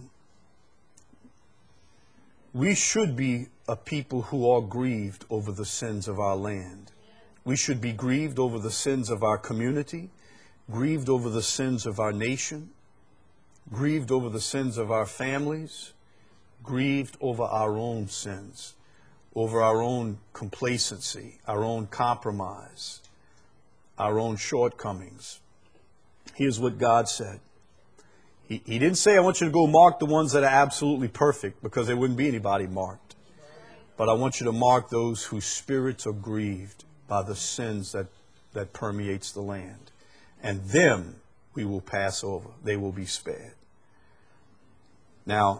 we should be a people who are grieved over the sins of our land. We should be grieved over the sins of our community, grieved over the sins of our nation. grieved over the sins of our families, grieved over our own sins, over our own complacency, our own compromise, our own shortcomings. Here's what God said. He didn't say, I want you to go mark the ones that are absolutely perfect, because there wouldn't be anybody marked. But I want you to mark those whose spirits are grieved by the sins that permeates the land. And them we will pass over. They will be spared. Now,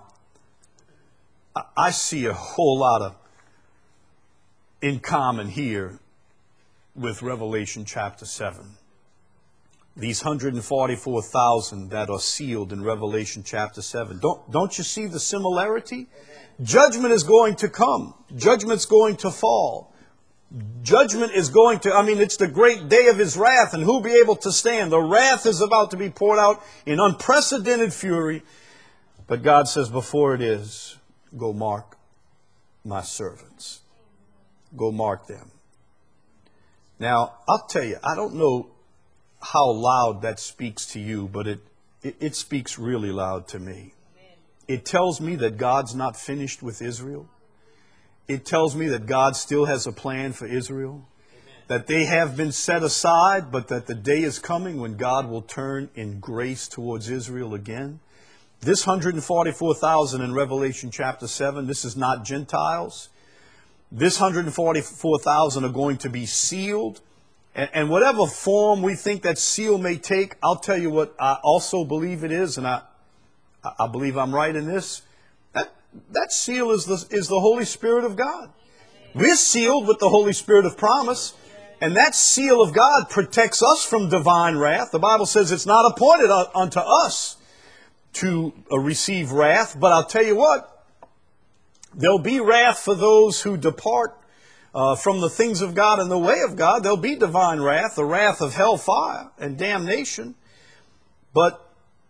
I see a whole lot of in common here with Revelation chapter 7. These 144,000 that are sealed in Revelation chapter 7. Don't you see the similarity? Judgment is going to come. Judgment's going to fall. Judgment is going to, it's the great day of his wrath, and who'll be able to stand? The wrath is about to be poured out in unprecedented fury. But God says, before it is, go mark my servants. Go mark them. Now, I'll tell you, I don't know how loud that speaks to you, but it speaks really loud to me. It tells me that God's not finished with Israel. It tells me that God still has a plan for Israel, that they have been set aside, but that the day is coming when God will turn in grace towards Israel again. This 144,000 in Revelation chapter 7, this is not Gentiles. This 144,000 are going to be sealed. And whatever form we think that seal may take, I'll tell you what I also believe it is, and I believe I'm right in this. That seal is the Holy Spirit of God. We're sealed with the Holy Spirit of promise, and that seal of God protects us from divine wrath. The Bible says it's not appointed unto us to receive wrath, but I'll tell you what, there'll be wrath for those who depart from the things of God and the way of God. There'll be divine wrath, the wrath of hellfire and damnation. But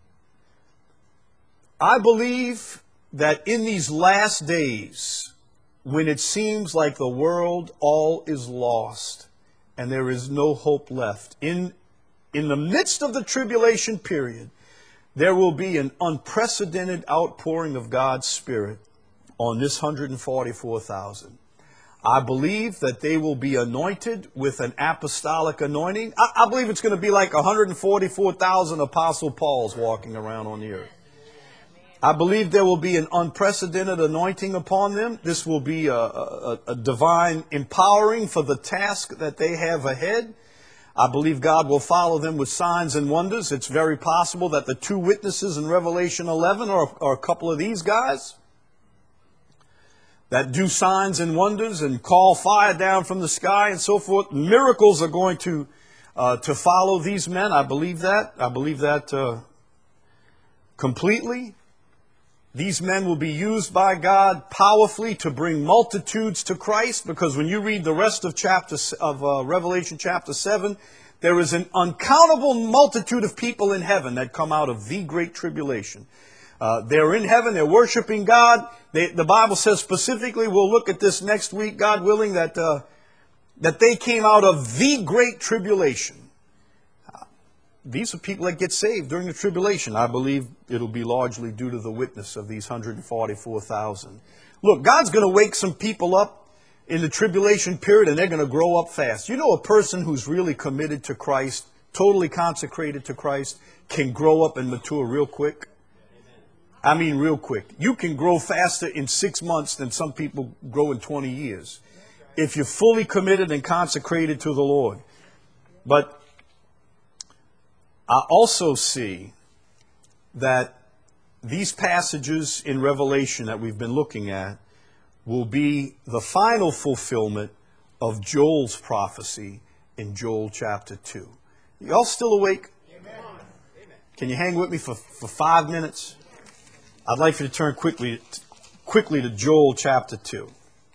I believe that in these last days, when it seems like the world all is lost and there is no hope left, in the midst of the tribulation period, there will be an unprecedented outpouring of God's Spirit on this 144,000. I believe that they will be anointed with an apostolic anointing. I believe it's going to be like 144,000 Apostle Pauls walking around on the earth. I believe there will be an unprecedented anointing upon them. This will be a divine empowering for the task that they have ahead. I believe God will follow them with signs and wonders. It's very possible that the two witnesses in Revelation 11 are a couple of these guys that do signs and wonders and call fire down from the sky and so forth. Miracles are going to follow these men. I believe that. I believe that completely. These men will be used by God powerfully to bring multitudes to Christ, because when you read the rest of Revelation chapter 7, there is an uncountable multitude of people in heaven that come out of the great tribulation. They're in heaven, they're worshiping God. The Bible says specifically, we'll look at this next week, God willing, that they came out of the great tribulation. These are people that get saved during the tribulation. I believe it'll be largely due to the witness of these 144,000. Look, God's going to wake some people up in the tribulation period, and they're going to grow up fast. You know, a person who's really committed to Christ, totally consecrated to Christ, can grow up and mature real quick. I mean, real quick. You can grow faster in 6 months than some people grow in 20 years. If you're fully committed and consecrated to the Lord. But I also see that these passages in Revelation that we've been looking at will be the final fulfillment of Joel's prophecy in Joel chapter 2. Y'all still awake? Amen. Can you hang with me for 5 minutes? I'd like you to turn quickly to Joel chapter 2.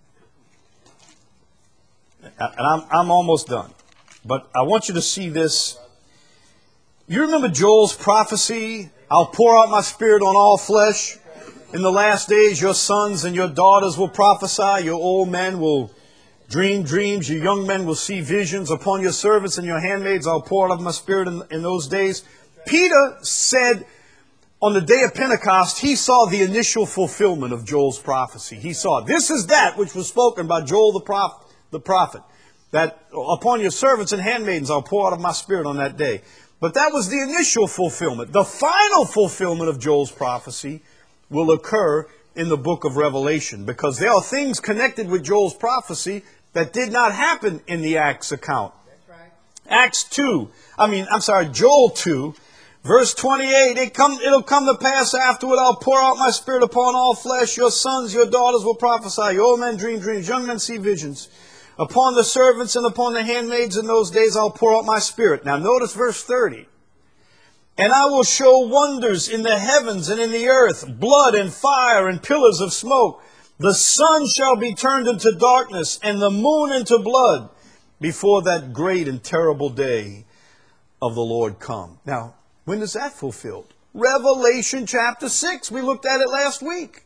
And I'm almost done. But I want you to see this. You remember Joel's prophecy? I'll pour out my Spirit on all flesh. In the last days, your sons and your daughters will prophesy. Your old men will dream dreams. Your young men will see visions. Upon your servants and your handmaids, I'll pour out my Spirit in those days. Peter said, on the day of Pentecost, he saw the initial fulfillment of Joel's prophecy. He saw, this is that which was spoken by Joel the prophet, that upon your servants and handmaidens I'll pour out of my spirit on that day. But that was the initial fulfillment. The final fulfillment of Joel's prophecy will occur in the book of Revelation, because there are things connected with Joel's prophecy that did not happen in the Acts account. That's right. Joel 2, verse 28, it'll come to pass afterward, I'll pour out my spirit upon all flesh. Your sons, your daughters will prophesy. Your old men dream dreams. Young men see visions. Upon the servants and upon the handmaids in those days I'll pour out my spirit. Now notice verse 30. And I will show wonders in the heavens and in the earth, blood and fire and pillars of smoke. The sun shall be turned into darkness and the moon into blood before that great and terrible day of the Lord come. Now, when is that fulfilled? Revelation chapter 6. We looked at it last week.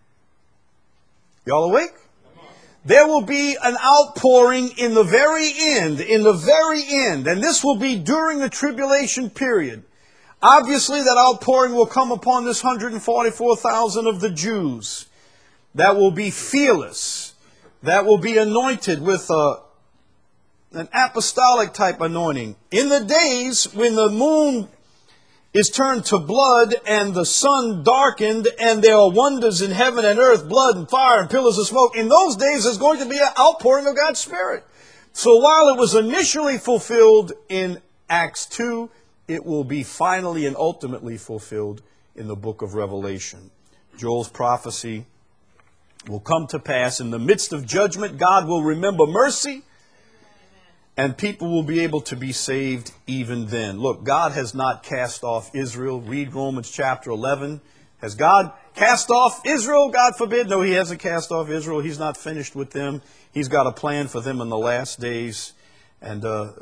Y'all awake? There will be an outpouring in the very end, and this will be during the tribulation period. Obviously, that outpouring will come upon this 144,000 of the Jews that will be fearless, that will be anointed with an apostolic type anointing. In the days when the moon is turned to blood and the sun darkened and there are wonders in heaven and earth, blood and fire and pillars of smoke, in those days there's going to be an outpouring of God's Spirit. So while it was initially fulfilled in Acts 2, it will be finally and ultimately fulfilled in the book of Revelation. Joel's prophecy will come to pass. In the midst of judgment, God will remember mercy, and people will be able to be saved even then. Look, God has not cast off Israel. Read Romans chapter 11. Has God cast off Israel? God forbid. No, he hasn't cast off Israel. He's not finished with them. He's got a plan for them in the last days. And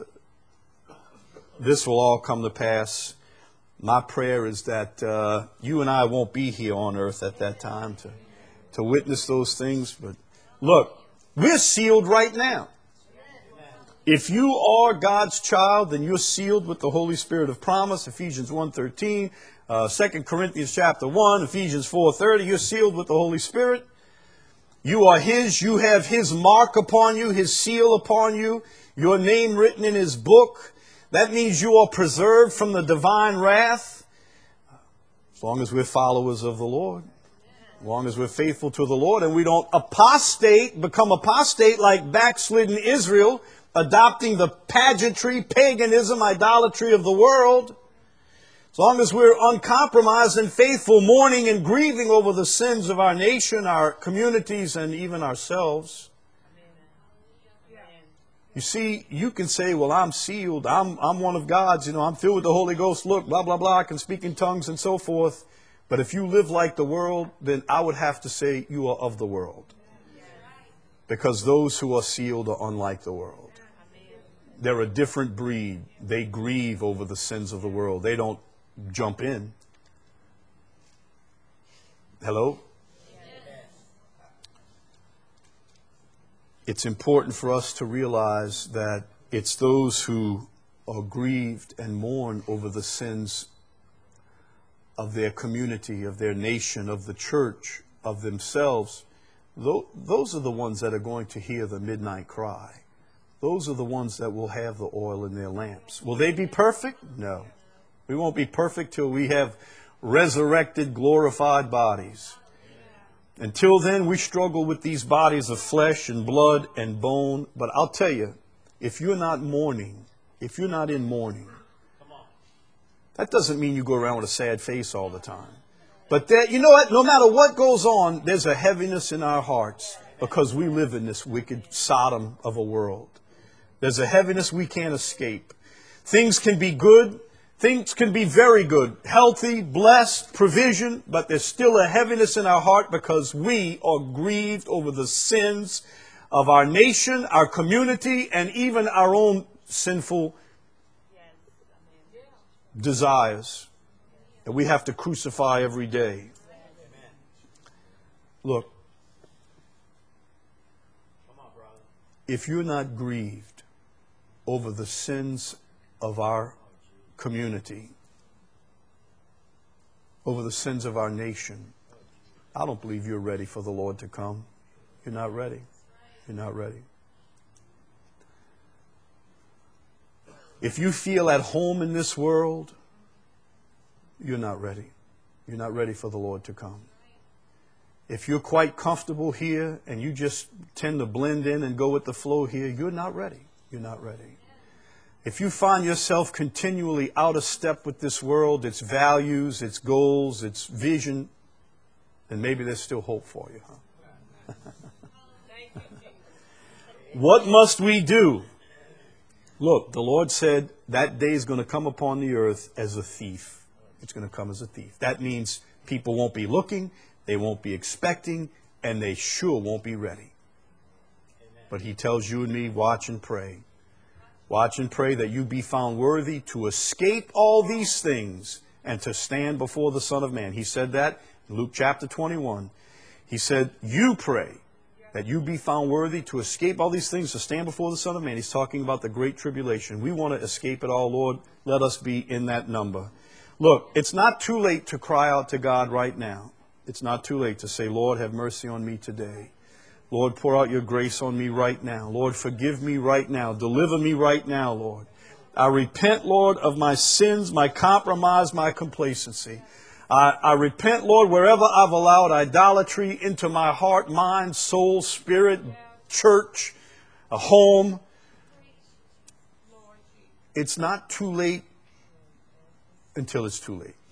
this will all come to pass. My prayer is that you and I won't be here on earth at that time to witness those things. But look, we're sealed right now. If you are God's child, then you're sealed with the Holy Spirit of promise. Ephesians 1:13, 2 Corinthians chapter 1, Ephesians 4:30, you're sealed with the Holy Spirit. You are His. You have His mark upon you, His seal upon you, your name written in His book. That means you are preserved from the divine wrath. As long as we're followers of the Lord. As long as we're faithful to the Lord and we don't become apostate like backslidden Israel, adopting the pageantry, paganism, idolatry of the world. As long as we're uncompromised and faithful, mourning and grieving over the sins of our nation, our communities, and even ourselves. You see, you can say, well, I'm sealed. I'm one of God's. I'm filled with the Holy Ghost. Look, blah, blah, blah. I can speak in tongues and so forth. But if you live like the world, then I would have to say you are of the world. Because those who are sealed are unlike the world. They're a different breed. They grieve over the sins of the world. They don't jump in. Hello? It's important for us to realize that it's those who are grieved and mourn over the sins of their community, of their nation, of the church, of themselves. Those are the ones that are going to hear the midnight cry. Those are the ones that will have the oil in their lamps. Will they be perfect? No. We won't be perfect till we have resurrected, glorified bodies. Until then, we struggle with these bodies of flesh and blood and bone. But I'll tell you, if you're not mourning, if you're not in mourning, that doesn't mean you go around with a sad face all the time. But you know what? No matter what goes on, there's a heaviness in our hearts because we live in this wicked Sodom of a world. There's a heaviness we can't escape. Things can be good. Things can be very good, healthy, blessed, provision, but there's still a heaviness in our heart because we are grieved over the sins of our nation, our community, and even our own sinful desires that we have to crucify every day. Look, if you're not grieved over the sins of our community, over the sins of our nation. I don't believe you're ready for the Lord to come. You're not ready. You're not ready. If you feel at home in this world, you're not ready. You're not ready for the Lord to come. If you're quite comfortable here and you just tend to blend in and go with the flow here, you're not ready. You're not ready. If you find yourself continually out of step with this world, its values, its goals, its vision, then maybe there's still hope for you, huh? What must we do? Look, the Lord said that day is going to come upon the earth as a thief. It's going to come as a thief. That means people won't be looking, they won't be expecting, and they sure won't be ready. But He tells you and me, watch and pray. Watch and pray that you be found worthy to escape all these things and to stand before the Son of Man. He said that in Luke chapter 21. He said, you pray that you be found worthy to escape all these things, to stand before the Son of Man. He's talking about the great tribulation. We want to escape it all, Lord. Let us be in that number. Look, it's not too late to cry out to God right now. It's not too late to say, Lord, have mercy on me today. Lord, pour out your grace on me right now. Lord, forgive me right now. Deliver me right now, Lord. I repent, Lord, of my sins, my compromise, my complacency. I repent, Lord, wherever I've allowed idolatry into my heart, mind, soul, spirit, church, a home. It's not too late until it's too late.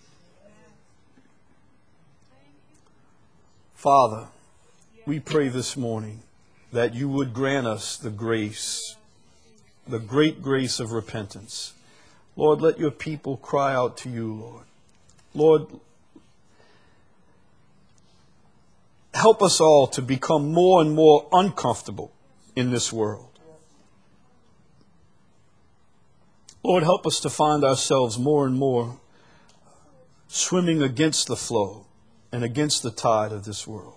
Father, we pray this morning that you would grant us the grace, the great grace of repentance. Lord, let your people cry out to you, Lord. Lord, help us all to become more and more uncomfortable in this world. Lord, help us to find ourselves more and more swimming against the flow and against the tide of this world.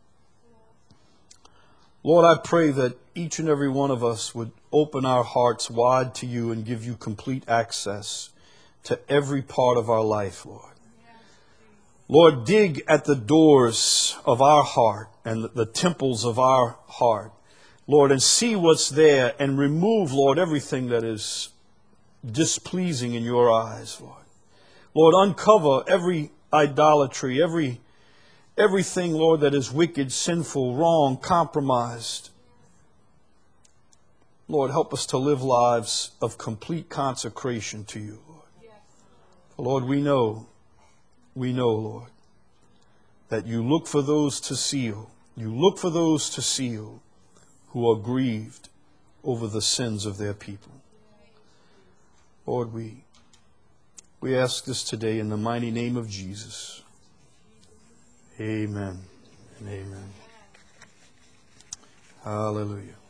Lord, I pray that each and every one of us would open our hearts wide to you and give you complete access to every part of our life, Lord. Lord, dig at the doors of our heart and the temples of our heart, Lord, and see what's there and remove, Lord, everything that is displeasing in your eyes, Lord. Lord, uncover every idolatry, everything, Lord, that is wicked, sinful, wrong, compromised. Lord, help us to live lives of complete consecration to you, Lord. Lord, we know, Lord, that you look for those to seal. You look for those to seal who are grieved over the sins of their people. Lord, we ask this today in the mighty name of Jesus. Amen and amen. Hallelujah.